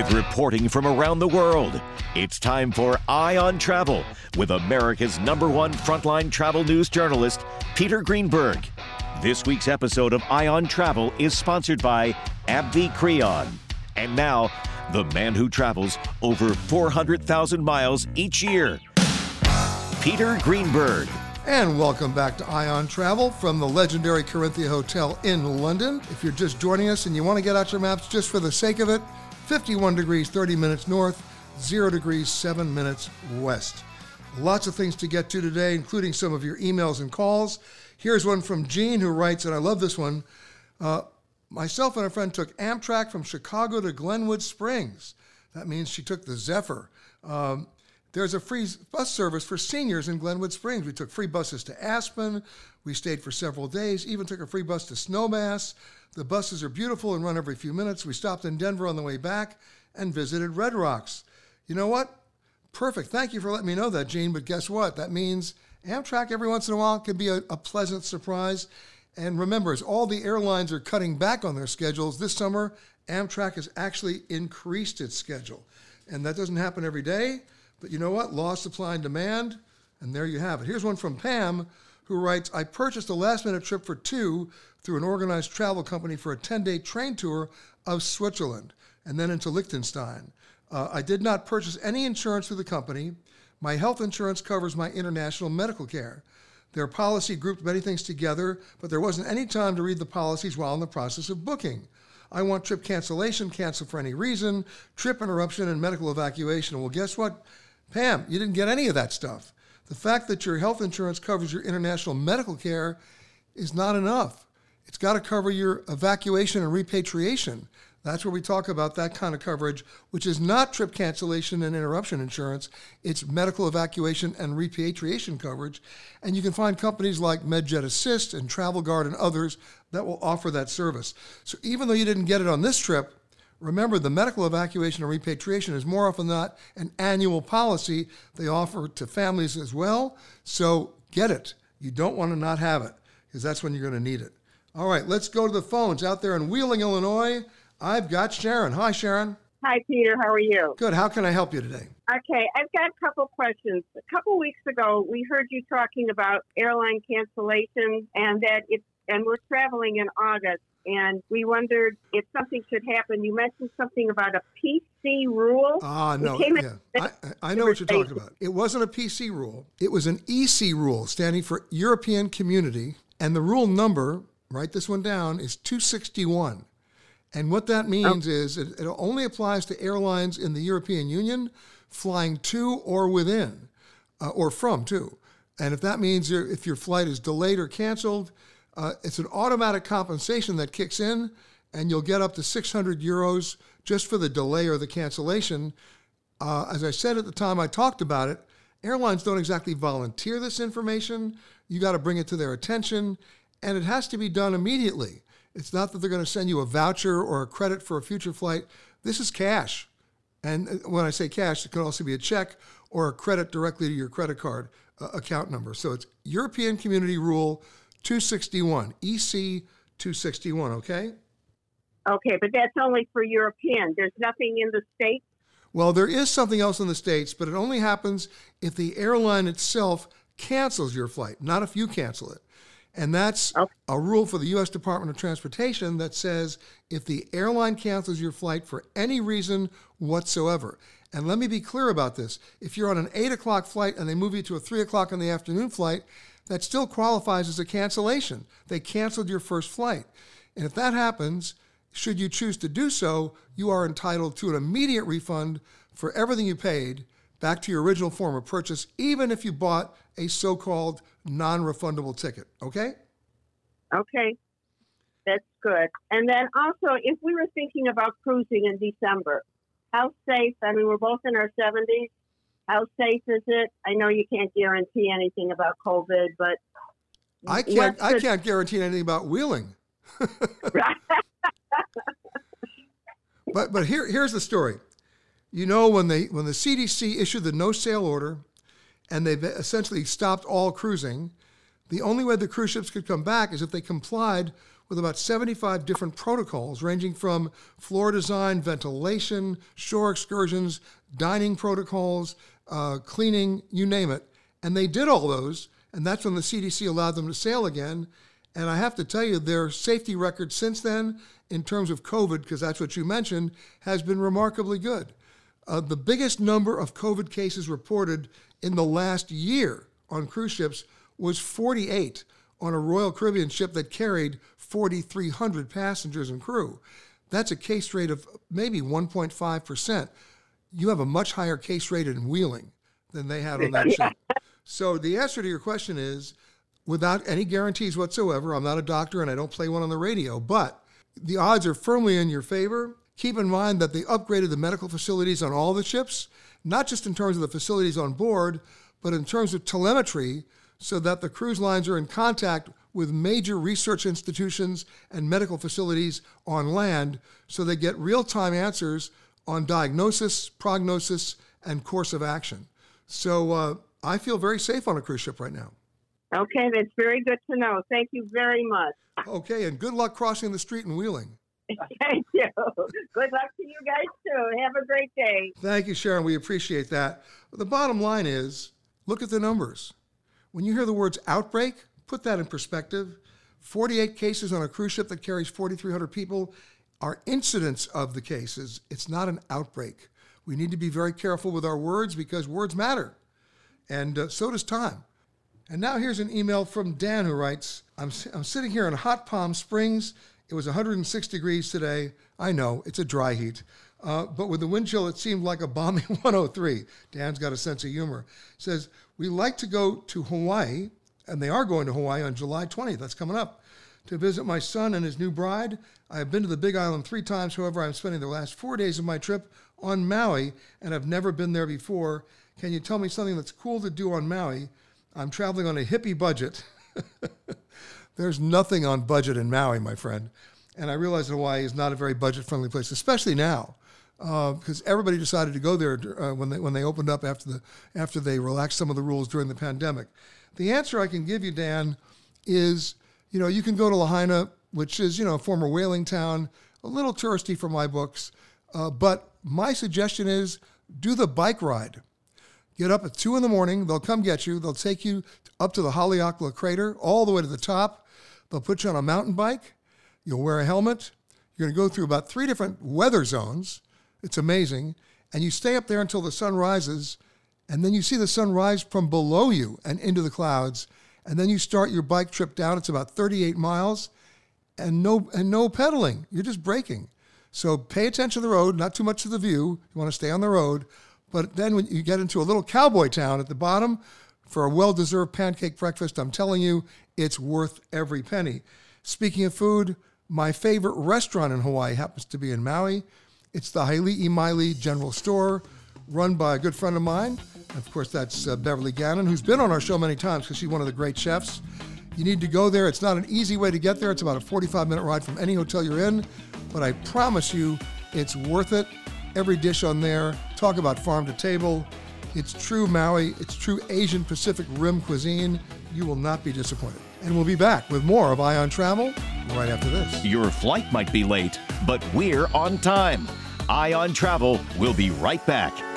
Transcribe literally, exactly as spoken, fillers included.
Live reporting from around the world, it's time for Eye on Travel with America's number one frontline travel news journalist, Peter Greenberg. This week's episode of Eye on Travel is sponsored by AbbVie Creon. And now, the man who travels over four hundred thousand miles each year, Peter Greenberg. And welcome back to Eye on Travel from the legendary Corinthia Hotel in London. If you're just joining us and you want to get out your maps just for the sake of it, fifty-one degrees, thirty minutes north, zero degrees, seven minutes west. Lots of things to get to today, including some of your emails and calls. Here's one from Jean who writes, and I love this one, uh, myself and a friend took Amtrak from Chicago to Glenwood Springs. That means she took the Zephyr. Um, There's a free bus service for seniors in Glenwood Springs. We took free buses to Aspen. We stayed for several days, even took a free bus to Snowmass. The buses are beautiful and run every few minutes. We stopped in Denver on the way back and visited Red Rocks. You know what? Perfect. Thank you for letting me know that, Gene. But guess what? That means Amtrak every once in a while can be a, a pleasant surprise. And remember, as all the airlines are cutting back on their schedules this summer, Amtrak has actually increased its schedule. And that doesn't happen every day. But you know what? Law, supply, and demand, and there you have it. Here's one from Pam, who writes, I purchased a last-minute trip for two through an organized travel company for a ten-day train tour of Switzerland and then into Liechtenstein. Uh, I did not purchase any insurance through the company. My health insurance covers my international medical care. Their policy grouped many things together, but there wasn't any time to read the policies while in the process of booking. I want trip cancellation, cancel for any reason, trip interruption, and medical evacuation. Well, guess what? Pam, you didn't get any of that stuff. The fact that your health insurance covers your international medical care is not enough. It's got to cover your evacuation and repatriation. That's where we talk about that kind of coverage, which is not trip cancellation and interruption insurance. It's medical evacuation and repatriation coverage. And you can find companies like MedJet Assist and Travel Guard and others that will offer that service. So even though you didn't get it on this trip, remember, the medical evacuation and repatriation is more often than not an annual policy they offer to families as well. So get it. You don't want to not have it, because that's when you're going to need it. All right, let's go to the phones. Out there in Wheeling, Illinois, I've got Sharon. Hi, Sharon. Hi, Peter. How are you? Good. How can I help you today? Okay, I've got a couple questions. A couple weeks ago, we heard you talking about airline cancellations and that it's, and we're traveling in August. And we wondered if something should happen. You mentioned something about a P C rule. Ah, no. Yeah. I, I know what you're talking about. It wasn't a P C rule. It was an E C rule, standing for European Community. And the rule number, write this one down, is two sixty-one. And what that means oh. is it, it only applies to airlines in the European Union flying to or within, uh, or from to. And if that means you're, if your flight is delayed or canceled, Uh, it's an automatic compensation that kicks in, and you'll get up to six hundred euros just for the delay or the cancellation. Uh, as I said at the time I talked about it, airlines don't exactly volunteer this information. You got to bring it to their attention, and it has to be done immediately. It's not that they're going to send you a voucher or a credit for a future flight. This is cash. And when I say cash, it could also be a check or a credit directly to your credit card uh, account number. So it's European Community Rule two sixty-one, E C two sixty-one, okay? Okay, but that's only for European. There's nothing in the States? Well, there is something else in the States, but it only happens if the airline itself cancels your flight, not if you cancel it. And that's okay. A rule for the U S Department of Transportation that says if the airline cancels your flight for any reason whatsoever. And let me be clear about this. If you're on an eight o'clock flight and they move you to a three o'clock in the afternoon flight, that still qualifies as a cancellation. They canceled your first flight. And if that happens, should you choose to do so, you are entitled to an immediate refund for everything you paid back to your original form of purchase, even if you bought a so-called non-refundable ticket, okay? Okay, that's good. And then also, if we were thinking about cruising in December, how safe, I mean, we're both in our seventies, how safe is it? I know you can't guarantee anything about COVID, but I can't. I can't guarantee anything about Wheeling. but but here here's the story. You know, when they when the C D C issued the no sail order, and they've essentially stopped all cruising, the only way the cruise ships could come back is if they complied with about seventy-five different protocols ranging from floor design, ventilation, shore excursions, dining protocols, uh, cleaning, you name it. And they did all those, and that's when the C D C allowed them to sail again. And I have to tell you, their safety record since then, in terms of COVID, because that's what you mentioned, has been remarkably good. Uh, the biggest number of COVID cases reported in the last year on cruise ships was forty-eight on a Royal Caribbean ship that carried forty-three hundred passengers and crew. That's a case rate of maybe one point five percent. You have a much higher case rate in Wheeling than they had on that ship. So the answer to your question is, without any guarantees whatsoever, I'm not a doctor and I don't play one on the radio, but the odds are firmly in your favor. Keep in mind that they upgraded the medical facilities on all the ships, not just in terms of the facilities on board, but in terms of telemetry, so that the cruise lines are in contact with major research institutions and medical facilities on land, so they get real-time answers on diagnosis, prognosis, and course of action. So uh, I feel very safe on a cruise ship right now. Okay, that's very good to know. Thank you very much. Okay, and good luck crossing the street in Wheeling. Thank you. Good luck to you guys, too. Have a great day. Thank you, Sharon. We appreciate that. The bottom line is, look at the numbers. When you hear the words outbreak, put that in perspective. forty-eight cases on a cruise ship that carries forty-three hundred people are incidents of the cases. It's not an outbreak. We need to be very careful with our words because words matter. And uh, so does time. And now here's an email from Dan who writes, I'm, I'm sitting here in hot Palm Springs. It was one hundred six degrees today. I know, it's a dry heat. Uh, but with the wind chill, it seemed like a balmy one oh three. Dan's got a sense of humor. Says, we like to go to Hawaii, and they are going to Hawaii on July twentieth. That's coming up, to visit my son and his new bride. I have been to the Big Island three times. However, I'm spending the last four days of my trip on Maui, and I've never been there before. Can you tell me something that's cool to do on Maui? I'm traveling on a hippie budget. There's nothing on budget in Maui, my friend. And I realize that Hawaii is not a very budget-friendly place, especially now, uh, because everybody decided to go there uh, when they when they opened up after the after they relaxed some of the rules during the pandemic. The answer I can give you, Dan, is, you know, you can go to Lahaina, which is, you know, a former whaling town, a little touristy for my books, uh, but my suggestion is do the bike ride. Get up at two in the morning. They'll come get you. They'll take you up to the Haleakala crater, all the way to the top. They'll put you on a mountain bike. You'll wear a helmet. You're going to go through about three different weather zones. It's amazing. And you stay up there until the sun rises, and then you see the sun rise from below you and into the clouds. And then you start your bike trip down. It's about thirty-eight miles, and no and no pedaling. You're just braking. So pay attention to the road, not too much to the view. You want to stay on the road. But then when you get into a little cowboy town at the bottom for a well-deserved pancake breakfast, I'm telling you, it's worth every penny. Speaking of food, my favorite restaurant in Hawaii happens to be in Maui. It's the Hailei Maile General Store, run by a good friend of mine. Of course, that's uh, Beverly Gannon, who's been on our show many times because she's one of the great chefs. You need to go there. It's not an easy way to get there. It's about a forty-five minute ride from any hotel you're in. But I promise you, it's worth it. Every dish on there, talk about farm to table. It's true Maui. It's true Asian Pacific Rim cuisine. You will not be disappointed. And we'll be back with more of Eye on Travel right after this. Your flight might be late, but we're on time. Eye on Travel will be right back.